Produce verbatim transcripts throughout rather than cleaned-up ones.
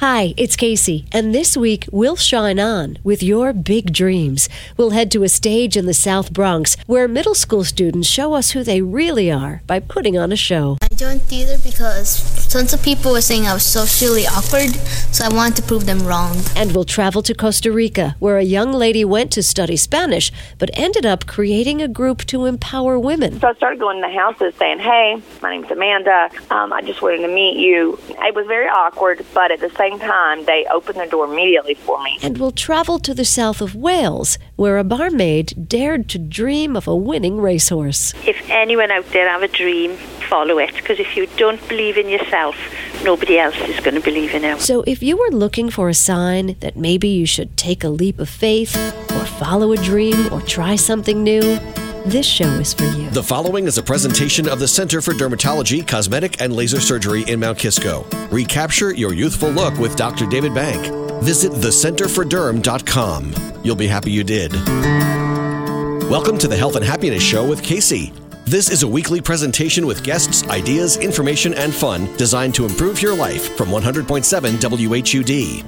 Hi, it's Casey, and this week we'll shine on with your big dreams. We'll head to a stage in the South Bronx where middle school students show us who they really are by putting on a show. I joined theater because tons of people were saying I was socially awkward, so I wanted to prove them wrong. And we'll travel to Costa Rica, where a young lady went to study Spanish, but ended up creating a group to empower women. So I started going to the houses saying, hey, my name's Amanda. Um, I just wanted to meet you. It was very awkward, but at the same time, they opened the door immediately for me. And we'll travel to the south of Wales, where a barmaid dared to dream of a winning racehorse. If anyone out there have a dream, follow it, because if you don't believe in yourself, nobody else is going to believe in you. So if you were looking for a sign that maybe you should take a leap of faith, or follow a dream, or try something new, this show is for you. The following is a presentation of the Center for Dermatology, Cosmetic, and Laser Surgery in Mount Kisco. Recapture your youthful look with Doctor David Bank. Visit the center for derm dot com. You'll be happy you did. Welcome to the Health and Happiness Show with Casey. This is a weekly presentation with guests, ideas, information, and fun designed to improve your life from one hundred point seven W H U D.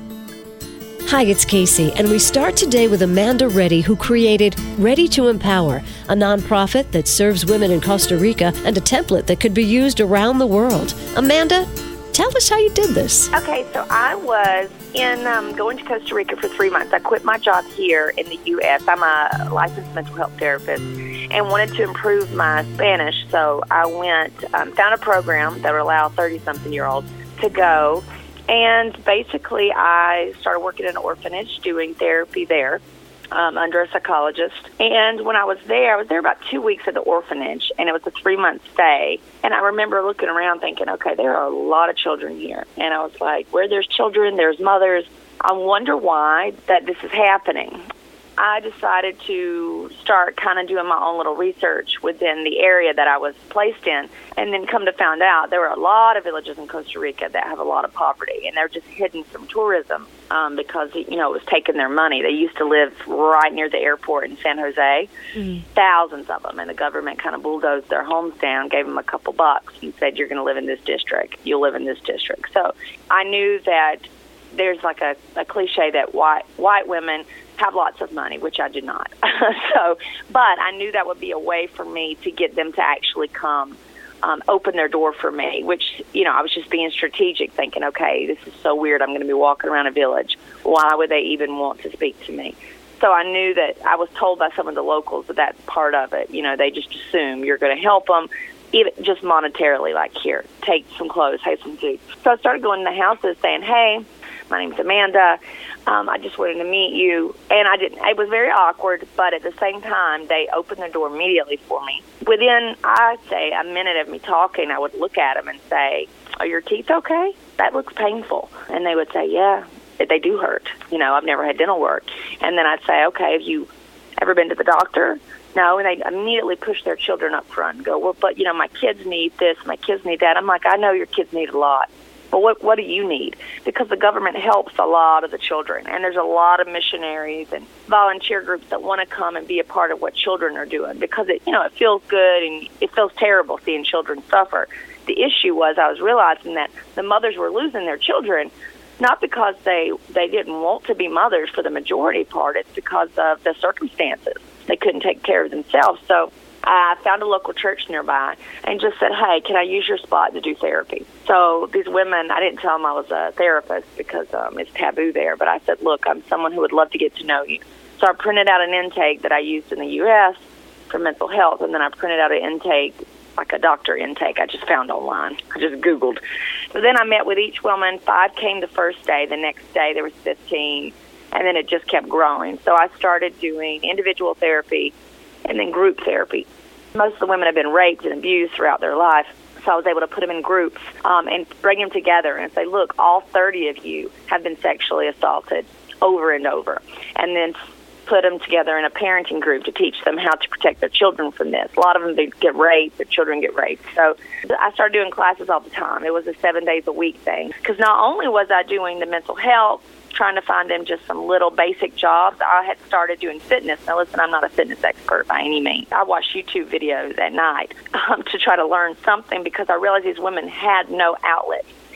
Hi, it's Casey, and we start today with Amanda Reddy, who created Ready to Empower, a nonprofit that serves women in Costa Rica and a template that could be used around the world. Amanda, tell us how you did this. Okay, so I was in um, going to Costa Rica for three months. I quit my job here in the U S I'm a licensed mental health therapist and wanted to improve my Spanish, so I went, um, found a program that would allow thirty-something-year-olds to go. And basically, I started working in an orphanage, doing therapy there um, under a psychologist. And when I was there, I was there about two weeks at the orphanage, and it was a three-month stay. And I remember looking around thinking, okay, there are a lot of children here. And I was like, where there's children, there's mothers. I wonder why that this is happening. I decided to start kind of doing my own little research within the area that I was placed in, and then come to find out there were a lot of villages in Costa Rica that have a lot of poverty, and they're just hidden from tourism um, because, you know, it was taking their money. They used to live right near the airport in San Jose, mm. thousands of them, and the government kind of bulldozed their homes down, gave them a couple bucks, and said, you're going to live in this district. You'll live in this district. So I knew that there's like a, a cliche that white white women have lots of money, which I do not. so, but I knew that would be a way for me to get them to actually come, um, open their door for me, which, you know, I was just being strategic, thinking, okay, this is so weird. I'm going to be walking around a village. Why would they even want to speak to me? So I knew that I was told by some of the locals that that's part of it. You know, they just assume you're going to help them, even just monetarily, like, here, take some clothes, take some food. So I started going to the houses saying, hey, my name's Amanda. Um, I just wanted to meet you. And I didn't. It was very awkward, but at the same time, they opened the door immediately for me. Within, I'd say, a minute of me talking, I would look at them and say, are your teeth okay? That looks painful. And they would say, yeah, they do hurt. You know, I've never had dental work. And then I'd say, okay, have you ever been to the doctor? No, and they immediately push their children up front and go, well, but, you know, my kids need this, my kids need that. I'm like, I know your kids need a lot. But what what do you need? Because the government helps a lot of the children, and there's a lot of missionaries and volunteer groups that want to come and be a part of what children are doing, because it, you know, it feels good and it feels terrible seeing children suffer. The issue was I was realizing that the mothers were losing their children, not because they, they didn't want to be mothers for the majority part. It's because of the circumstances. They couldn't take care of themselves. So I found a local church nearby and just said, hey, can I use your spot to do therapy? So these women, I didn't tell them I was a therapist because um, it's taboo there, but I said, look, I'm someone who would love to get to know you. So I printed out an intake that I used in the U S for mental health, and then I printed out an intake, like a doctor intake I just found online. I just Googled. So then I met with each woman. Five came the first day. The next day there was fifteen, and then it just kept growing. So I started doing individual therapy and then group therapy. Most of the women have been raped and abused throughout their life, so I was able to put them in groups um, and bring them together and say, look, all thirty of you have been sexually assaulted over and over, and then put them together in a parenting group to teach them how to protect their children from this. A lot of them, they get raped, their children get raped. So I started doing classes all the time. It was a seven days a week thing, because not only was I doing the mental health, trying to find them just some little basic jobs, I had started doing fitness. Now, listen, I'm not a fitness expert by any means. I watch YouTube videos at night um, to try to learn something, because I realized these women had no outlet.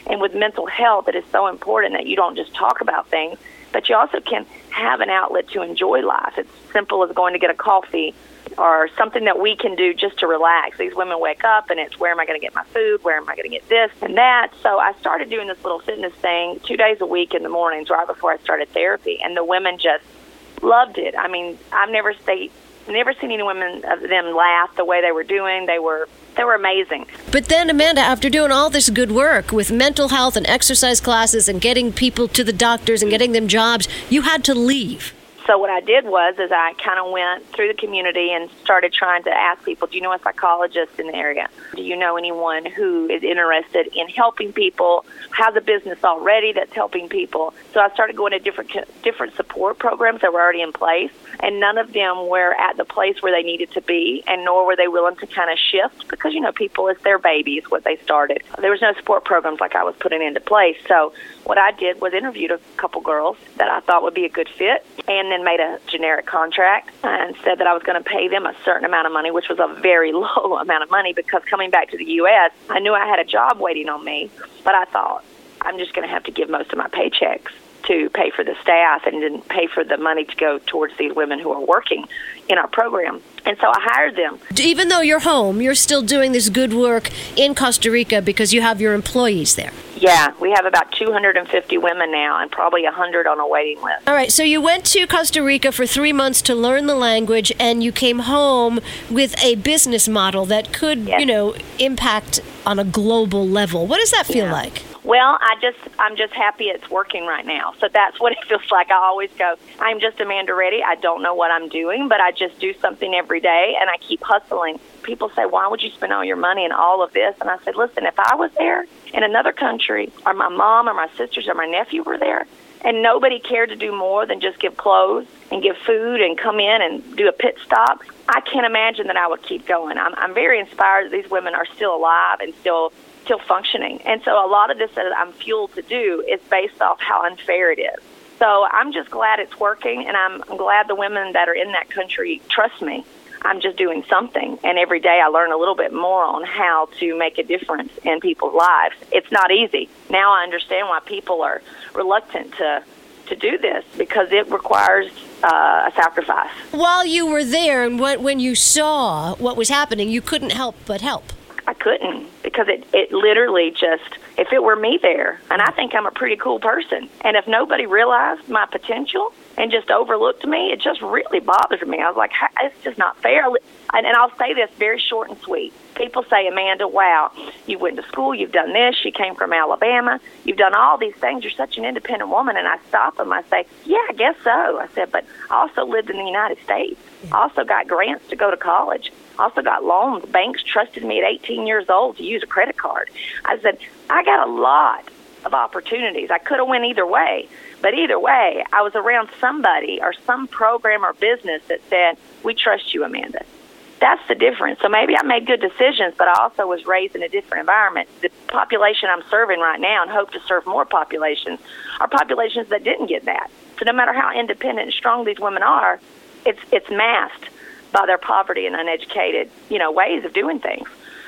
And with mental health, it is so important that you don't just talk about things, but you also can have an outlet to enjoy life. It's simple as going to get a coffee or something that we can do just to relax. These women wake up and it's, where am I going to get my food? Where am I going to get this and that? So I started doing this little fitness thing two days a week in the mornings right before I started therapy, and the women just loved it. I mean, I've never stayed, never seen any women of them laugh the way they were doing. They were They were amazing. But then, Amanda, after doing all this good work with mental health and exercise classes and getting people to the doctors and getting them jobs, you had to leave. So what I did was is I kind of went through the community and started trying to ask people, do you know a psychologist in the area? Do you know anyone who is interested in helping people, has a business already that's helping people? So I started going to different different support programs that were already in place, and none of them were at the place where they needed to be, and nor were they willing to kind of shift because, you know, people, it's their babies, what they started. There was no support programs like I was putting into place. So what I did was interviewed a couple girls that I thought would be a good fit, and then made a generic contract and said that I was going to pay them a certain amount of money, which was a very low amount of money because coming back to the U S, I knew I had a job waiting on me, but I thought I'm just going to have to give most of my paychecks to pay for the staff and then pay for the money to go towards these women who are working in our program. And so I hired them. Even though you're home, you're still doing this good work in Costa Rica because you have your employees there. Yeah, we have about two hundred fifty women now and probably one hundred on a waiting list. All right, so you went to Costa Rica for three months to learn the language, and you came home with a business model that could, yes. you know, impact on a global level. What does that feel yeah. like? Well, I just, I'm just happy it's working right now. So that's what it feels like. I always go, I'm just Amanda Reddy. I don't know what I'm doing, but I just do something every day, and I keep hustling. People say, why would you spend all your money and all of this? And I said, listen, if I was there in another country, or my mom or my sisters or my nephew were there, and nobody cared to do more than just give clothes and give food and come in and do a pit stop, I can't imagine that I would keep going. I'm, I'm very inspired that these women are still alive and still still functioning. And so a lot of this that I'm fueled to do is based off how unfair it is. So I'm just glad it's working, and I'm, I'm glad the women that are in that country trust me. I'm just doing something, and every day I learn a little bit more on how to make a difference in people's lives. It's not easy. Now I understand why people are reluctant to to do this, because it requires uh, a sacrifice. While you were there and when, when you saw what was happening, you couldn't help but help. I couldn't, because it, it literally just, if it were me there, and I think I'm a pretty cool person, and if nobody realized my potential and just overlooked me, it just really bothered me. I was like, it's just not fair. And, and I'll say this very short and sweet. People say, Amanda, wow, you went to school, you've done this, you came from Alabama, you've done all these things, you're such an independent woman. And I stop them, I say, yeah, I guess so. I said, but I also lived in the United States. I also got grants to go to college. Also got loans. Banks trusted me at eighteen years old to use a credit card. I said, I got a lot of opportunities. I could have went either way. But either way, I was around somebody or some program or business that said, we trust you, Amanda. That's the difference. So maybe I made good decisions, but I also was raised in a different environment. The population I'm serving right now, and hope to serve more populations, are populations that didn't get that. So no matter how independent and strong these women are, it's it's masked by their poverty and uneducated, you know, ways of doing things.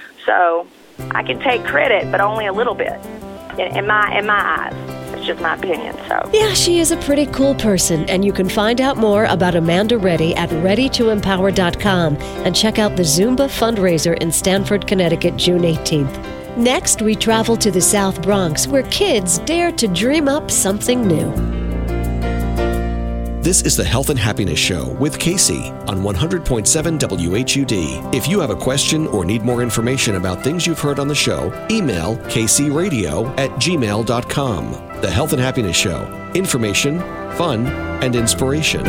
So I can take credit, but only a little bit, in, in my in my eyes. It's just my opinion. So yeah, she is a pretty cool person, and you can find out more about Amanda Reddy at ready to empower dot com and check out the Zumba fundraiser in Stamford, Connecticut, June eighteenth. Next, we travel to the South Bronx, where kids dare to dream up something new. This is the Health and Happiness Show with Casey on one hundred point seven W H U D. If you have a question or need more information about things you've heard on the show, email kcradio at gmail dot com. The Health and Happiness Show. Information, fun, and inspiration.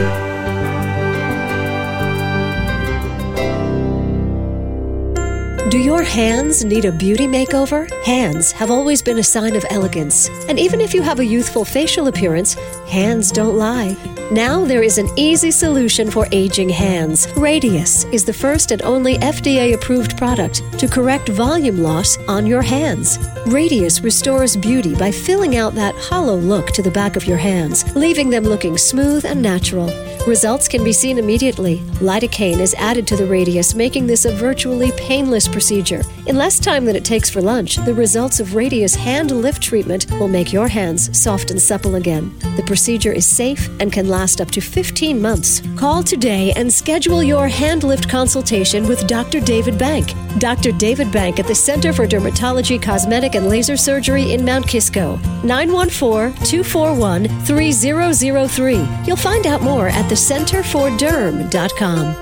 Do your hands need a beauty makeover? Hands have always been a sign of elegance. And even if you have a youthful facial appearance, hands don't lie. Now there is an easy solution for aging hands. Radius is the first and only F D A-approved product to correct volume loss on your hands. Radius restores beauty by filling out that hollow look to the back of your hands, leaving them looking smooth and natural. Results can be seen immediately. Lidocaine is added to the radius, making this a virtually painless procedure. In less time than it takes for lunch, the results of Radius hand lift treatment will make your hands soft and supple again. The procedure is safe and can last up to fifteen months. Call today and schedule your hand lift consultation with Doctor David Bank. Doctor David Bank at the Center for Dermatology, Cosmetic, and Laser Surgery in Mount Kisco. nine one four, two four one, three zero zero three. You'll find out more at the center for derm dot com.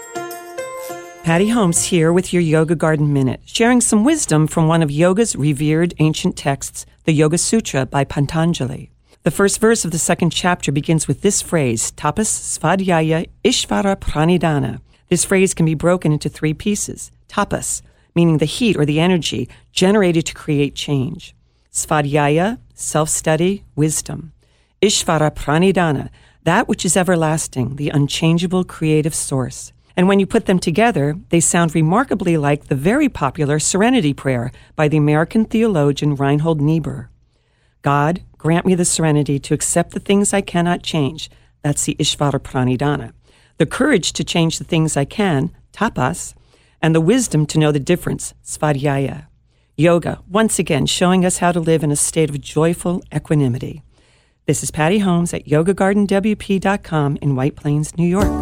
Patty Holmes here with your Yoga Garden Minute, sharing some wisdom from one of yoga's revered ancient texts, the Yoga Sutra by Patanjali. The first verse of the second chapter begins with this phrase, Tapas Svadhyaya Ishvara Pranidhana. This phrase can be broken into three pieces. Tapas, meaning the heat or the energy generated to create change. Svadhyaya, self-study, wisdom. Ishvara Pranidhana, that which is everlasting, the unchangeable creative source. And when you put them together, they sound remarkably like the very popular Serenity Prayer by the American theologian Reinhold Niebuhr. God, grant me the serenity to accept the things I cannot change. That's the Ishvara Pranidhana. The courage to change the things I can, tapas, and the wisdom to know the difference, svadhyaya. Yoga, once again, showing us how to live in a state of joyful equanimity. This is Patty Holmes at yoga garden w p dot com in White Plains, New York.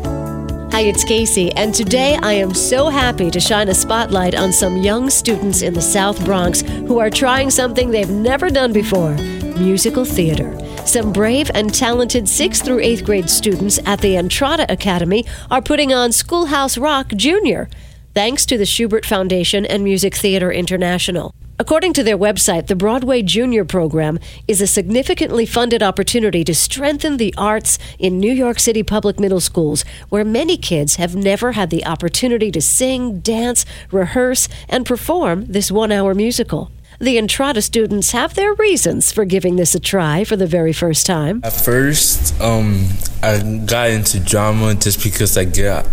Hi, it's Casey, and today I am so happy to shine a spotlight on some young students in the South Bronx who are trying something they've never done before, musical theater. Some brave and talented sixth through eighth grade students at the Entrada Academy are putting on Schoolhouse Rock Junior, thanks to the Schubert Foundation and Music Theater International. According to their website, the Broadway Junior program is a significantly funded opportunity to strengthen the arts in New York City public middle schools, where many kids have never had the opportunity to sing, dance, rehearse, and perform this one-hour musical. The Entrada students have their reasons for giving this a try for the very first time. At first, um, I got into drama just because I get,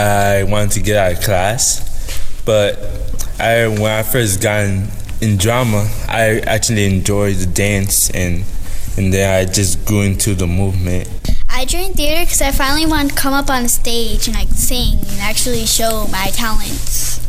I wanted to get out of class. But I, when I first got in, in drama, I actually enjoyed the dance, and and then I just grew into the movement. I joined theater because I finally wanted to come up on a stage and like sing and actually show my talents.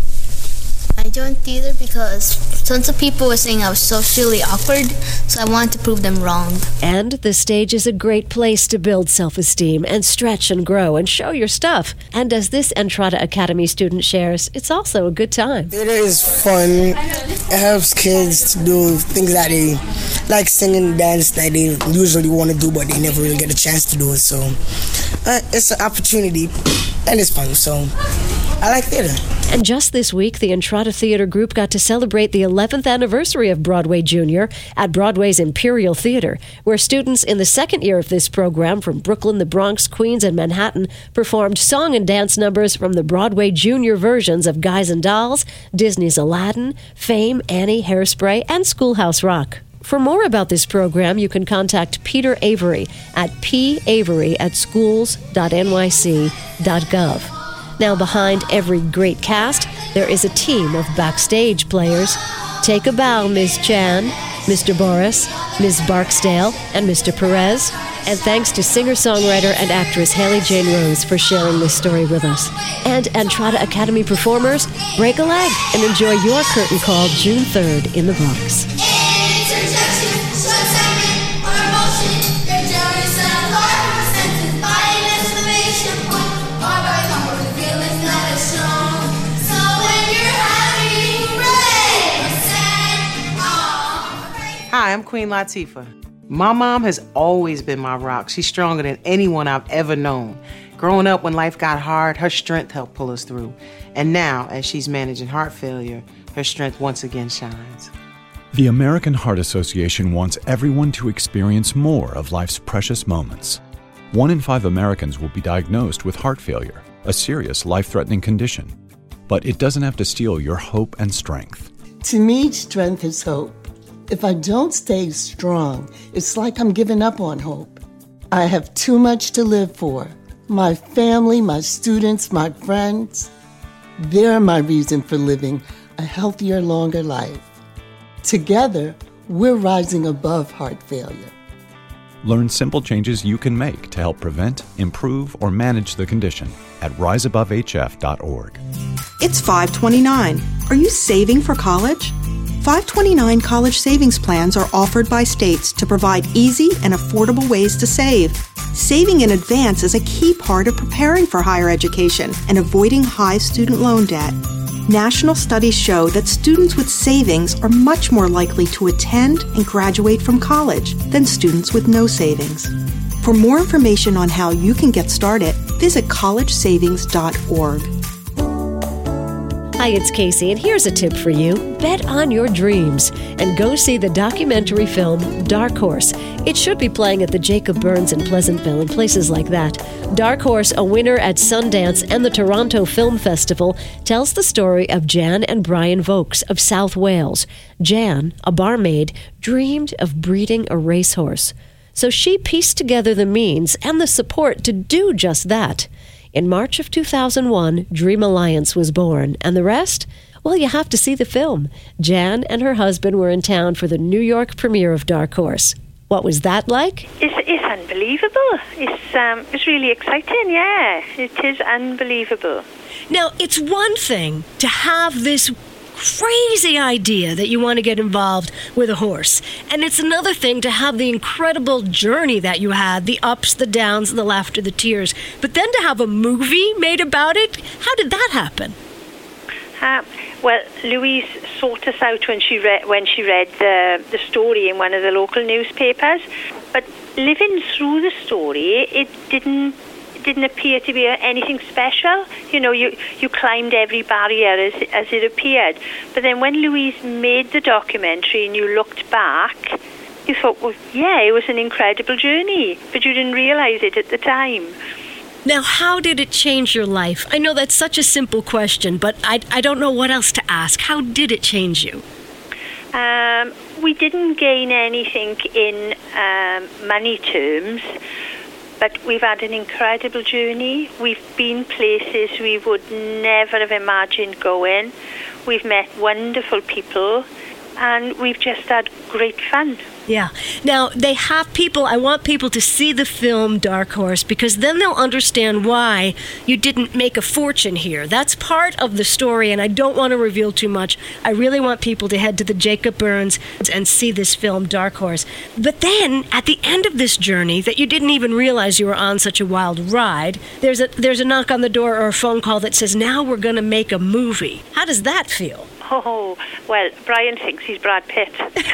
I joined theater because tons of people were saying I was socially awkward, so I wanted to prove them wrong. And the stage is a great place to build self-esteem and stretch and grow and show your stuff. And as this Entrada Academy student shares, it's also a good time. Theater is fun. It helps kids to do things that they like, singing and dance that they usually want to do, but they never really get a chance to do it. So uh, it's an opportunity, and it's fun. So I like theater. And just this week, the Entrada Theater Group got to celebrate the eleventh anniversary of Broadway Junior at Broadway's Imperial Theater, where students in the second year of this program from Brooklyn, the Bronx, Queens, and Manhattan performed song and dance numbers from the Broadway Junior versions of Guys and Dolls, Disney's Aladdin, Fame, Annie, Hairspray, and Schoolhouse Rock. For more about this program, you can contact Peter Avery at p avery at schools dot n y c dot gov. Now, behind every great cast, there is a team of backstage players. Take a bow, Miz Chan, Mister Boris, Miz Barksdale, and Mister Perez. And thanks to singer-songwriter and actress Haley Jane Rose for sharing this story with us. And Entrada Academy performers, break a leg and enjoy your curtain call June third in the Bronx. Hi, I'm Queen Latifah. My mom has always been my rock. She's stronger than anyone I've ever known. Growing up when life got hard, her strength helped pull us through. And now, as she's managing heart failure, her strength once again shines. The American Heart Association wants everyone to experience more of life's precious moments. One in five Americans will be diagnosed with heart failure, a serious life-threatening condition. But it doesn't have to steal your hope and strength. To me, strength is hope. If I don't stay strong, it's like I'm giving up on hope. I have too much to live for. My family, my students, my friends, they're my reason for living a healthier, longer life. Together, we're rising above heart failure. Learn simple changes you can make to help prevent, improve, or manage the condition at rise above h f dot org. It's five twenty-nine. Are you saving for college? five twenty-nine college savings plans are offered by states to provide easy and affordable ways to save. Saving in advance is a key part of preparing for higher education and avoiding high student loan debt. National studies show that students with savings are much more likely to attend and graduate from college than students with no savings. For more information on how you can get started, visit college savings dot org. Hi, it's Casey, and here's a tip for you. Bet on your dreams and go see the documentary film Dark Horse. It should be playing at the Jacob Burns in Pleasantville and places like that. Dark Horse, a winner at Sundance and the Toronto Film Festival, tells the story of Jan and Brian Vokes of South Wales. Jan, a barmaid, dreamed of breeding a racehorse. So she pieced together the means and the support to do just that. In March of two thousand one, Dream Alliance was born, and the rest? Well, you have to see the film. Jan and her husband were in town for the New York premiere of Dark Horse. What was that like? It's, it's unbelievable. It's, um, it's really exciting, yeah. It is unbelievable. Now, it's one thing to have this crazy idea that you want to get involved with a horse. And it's another thing to have the incredible journey that you had, the ups, the downs, the laughter, the tears. But then to have a movie made about it, how did that happen? Uh, well, Louise sought us out when she read when she read the the story in one of the local newspapers. But living through the story, it didn't it didn't appear to be anything special. You know, you you climbed every barrier as as it appeared. But then when Louise made the documentary and you looked back, you thought, well, yeah, it was an incredible journey, but you didn't realise it at the time. Now, how did it change your life? I know that's such a simple question, but I, I don't know what else to ask. How did it change you? Um, we didn't gain anything in um, money terms, but we've had an incredible journey. We've been places we would never have imagined going. We've met wonderful people, and we've just had great fun. Yeah. Now, they have people, I want people to see the film Dark Horse, because then they'll understand why you didn't make a fortune here. That's part of the story, and I don't want to reveal too much. I really want people to head to the Jacob Burns and see this film Dark Horse. But then, at the end of this journey, that you didn't even realize you were on such a wild ride, there's a, there's a knock on the door or a phone call that says, now we're going to make a movie. How does that feel? Oh, well, Brian thinks he's Brad Pitt.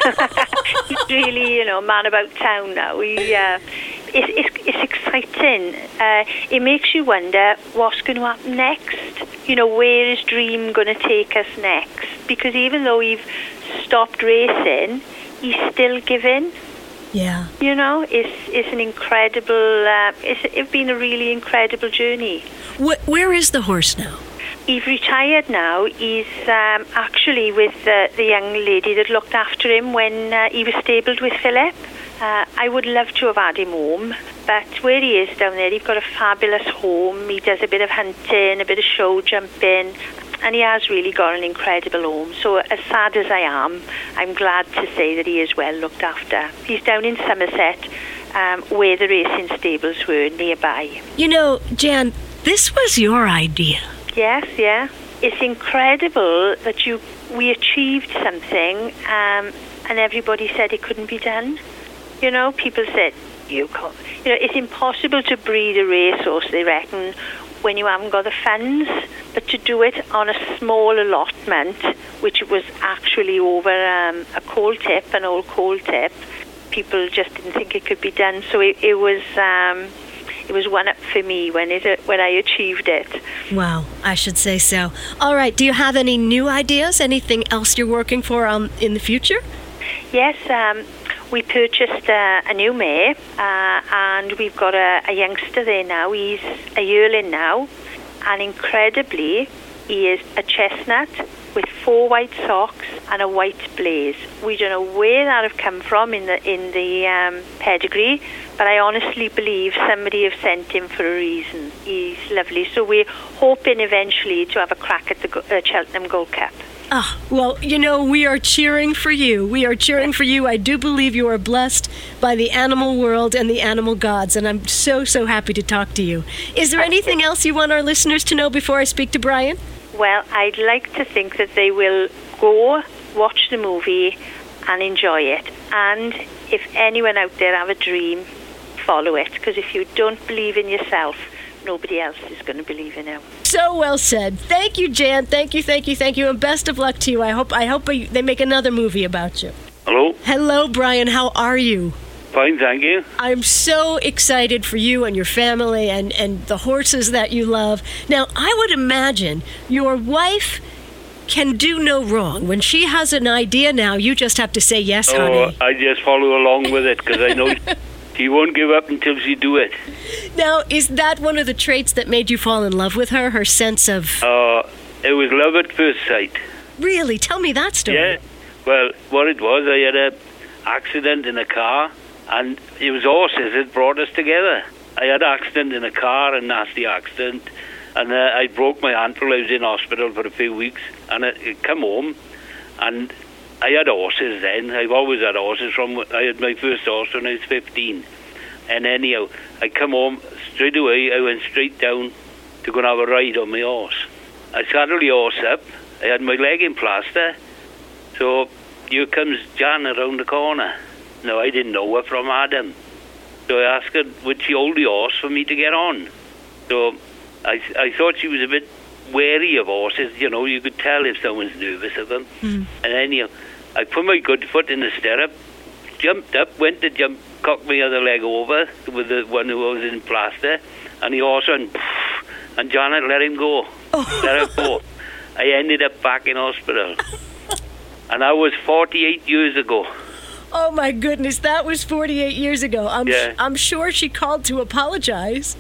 He's really, you know, man about town now. He, uh, it's, it's, it's exciting. Uh, it makes you wonder what's going to happen next. You know, where is Dream going to take us next? Because even though we've stopped racing, he's still giving. Yeah. You know, it's it's an incredible, uh, it's, it's been a really incredible journey. Wh- where is the horse now? He's retired now. He's um, actually with uh, the young lady that looked after him when uh, he was stabled with Philip. Uh, I would love to have had him home, but where he is down there, he's got a fabulous home. He does a bit of hunting, a bit of show jumping, and he has really got an incredible home. So as sad as I am, I'm glad to say that he is well looked after. He's down in Somerset, um, where the racing stables were nearby. You know, Jan, this was your idea. Yes, yeah. It's incredible that you we achieved something um, and everybody said it couldn't be done. You know, people said, you can't. You know, it's impossible to breed a racehorse, they reckon, when you haven't got the funds. But to do it on a small allotment, which was actually over um, a coal tip, an old coal tip, people just didn't think it could be done. So it, it was... Um, It was one up for me when it when I achieved it. Wow, I should say so. All right, do you have any new ideas? Anything else you're working for um, in the future? Yes, um, we purchased uh, a new mare, uh, and we've got a, a youngster there now. He's a yearling now, and incredibly, he is a chestnut with four white socks and a white blaze. We don't know where that have come from in the in the um, pedigree, but I honestly believe somebody have sent him for a reason. He's lovely. So we're hoping eventually to have a crack at the uh, Cheltenham Gold Cup. Ah, well, you know, we are cheering for you. We are cheering for you. I do believe you are blessed by the animal world and the animal gods, and I'm so, so happy to talk to you. Is there anything else you want our listeners to know before I speak to Brian? Well, I'd like to think that they will go watch the movie and enjoy it. And if anyone out there have a dream, follow it. Because if you don't believe in yourself, nobody else is going to believe in you. So well said. Thank you, Jan. Thank you, thank you, thank you, and best of luck to you. I hope I hope they make another movie about you. Hello? Hello, Brian. How are you? Fine, thank you. I'm so excited for you and your family and, and the horses that you love. Now, I would imagine your wife can do no wrong. When she has an idea now, you just have to say yes, oh, honey. I just follow along with it because I know she won't give up until she do it. Now, is that one of the traits that made you fall in love with her, her sense of... Uh, it was love at first sight. Really? Tell me that story. Yeah. Well, what it was, I had an accident in a car, and it was horses that brought us together. I had an accident in a car, a nasty accident, and uh, I broke my ankle. I was in hospital for a few weeks, and I, I come home, and I had horses then. I've always had horses. From I had my first horse when I was fifteen. And anyhow, I come home, straight away, I went straight down to go and have a ride on my horse. I saddled the horse up. I had my leg in plaster. So here comes Jan around the corner. Now, I didn't know her from Adam. So I asked her, would she hold the horse for me to get on? So I, I thought she was a bit wary of horses. You know, you could tell if someone's nervous of them. Mm. And anyhow, I put my good foot in the stirrup, jumped up, went to jump, cocked my other leg over with the one who was in plaster, and the horse went, and Janet let him go. Oh. Let her go. I ended up back in hospital. And that was forty-eight years ago. Oh, my goodness. That was forty-eight years ago. I'm, yeah. sh- I'm sure she called to apologize.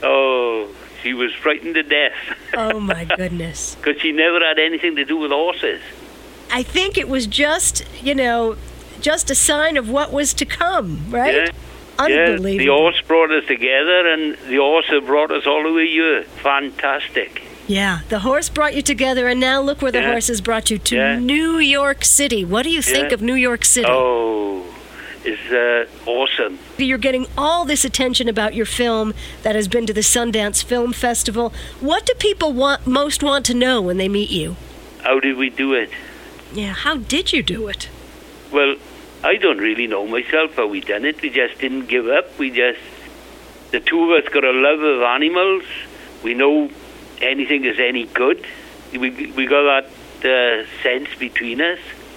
Oh, she was frightened to death. Oh, my goodness. Because she never had anything to do with horses. I think it was just, you know, just a sign of what was to come, right? Yeah. Unbelievable. Yeah, the horse brought us together, and the horse have brought us all the way here. Fantastic. Yeah, the horse brought you together, and now look where the yeah. horse has brought you to yeah. New York City. What do you think yeah. of New York City? Oh, it's uh, awesome. You're getting all this attention about your film that has been to the Sundance Film Festival. What do people want most want to know when they meet you? How did we do it? Yeah, how did you do it? Well, I don't really know myself how we done it. We just didn't give up. We just, the two of us got a love of animals. We know anything is any good. We we got that uh, sense between us.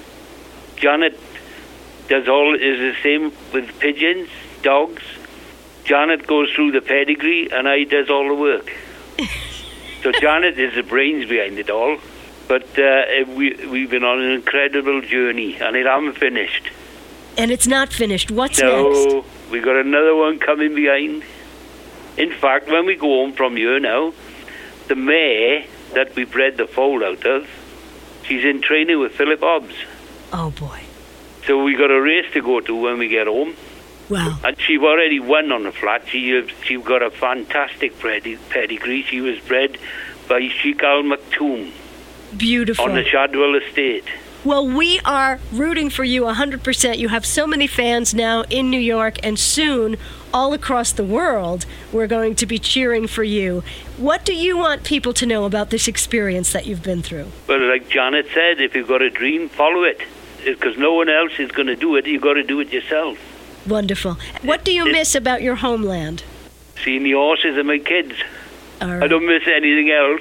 Janet does all is the same with pigeons, dogs. Janet goes through the pedigree, and I does all the work. So Janet is the brains behind it all. But uh, we we've been on an incredible journey, and it hasn't finished. And it's not finished. What's no, next? No, we got another one coming behind. In fact, when we go home from here now, the mare that we bred the foal out of, she's in training with Philip Hobbs. Oh, boy. So we got a race to go to when we get home. Wow. And she've already won on the flat. She, she got a fantastic pedigree. She was bred by Sheikh Al Maktoum. Beautiful. On the Shadwell estate. Well, we are rooting for you one hundred percent. You have so many fans now in New York, and soon all across the world we're going to be cheering for you. What do you want people to know about this experience that you've been through? Well, like Janet said, if you've got a dream, follow it. Because no one else is going to do it. You've got to do it yourself. Wonderful. What do you it, miss about your homeland? Seeing the horses and my kids. All right. I don't miss anything else.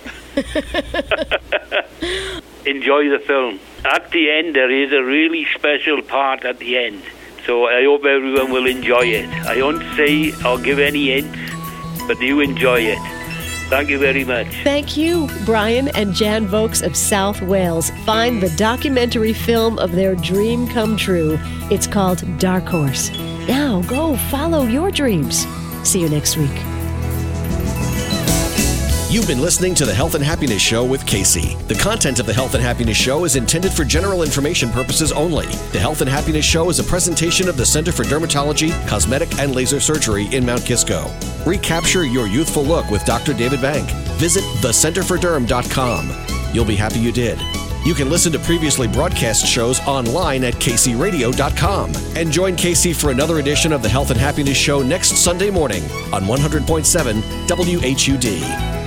Enjoy the film. At the end, there is a really special part at the end. So I hope everyone will enjoy it. I won't say or give any hints, but you enjoy it. Thank you very much. Thank you, Brian and Jan Vokes of South Wales. Find the documentary film of their dream come true. It's called Dark Horse. Now go follow your dreams. See you next week. You've been listening to the Health and Happiness Show with Casey. The content of the Health and Happiness Show is intended for general information purposes only. The Health and Happiness Show is a presentation of the Center for Dermatology, Cosmetic, and Laser Surgery in Mount Kisco. Recapture your youthful look with Doctor David Bank. Visit the center for derm dot com. You'll be happy you did. You can listen to previously broadcast shows online at k c radio dot com. And join Casey for another edition of the Health and Happiness Show next Sunday morning on one hundred point seven W H U D.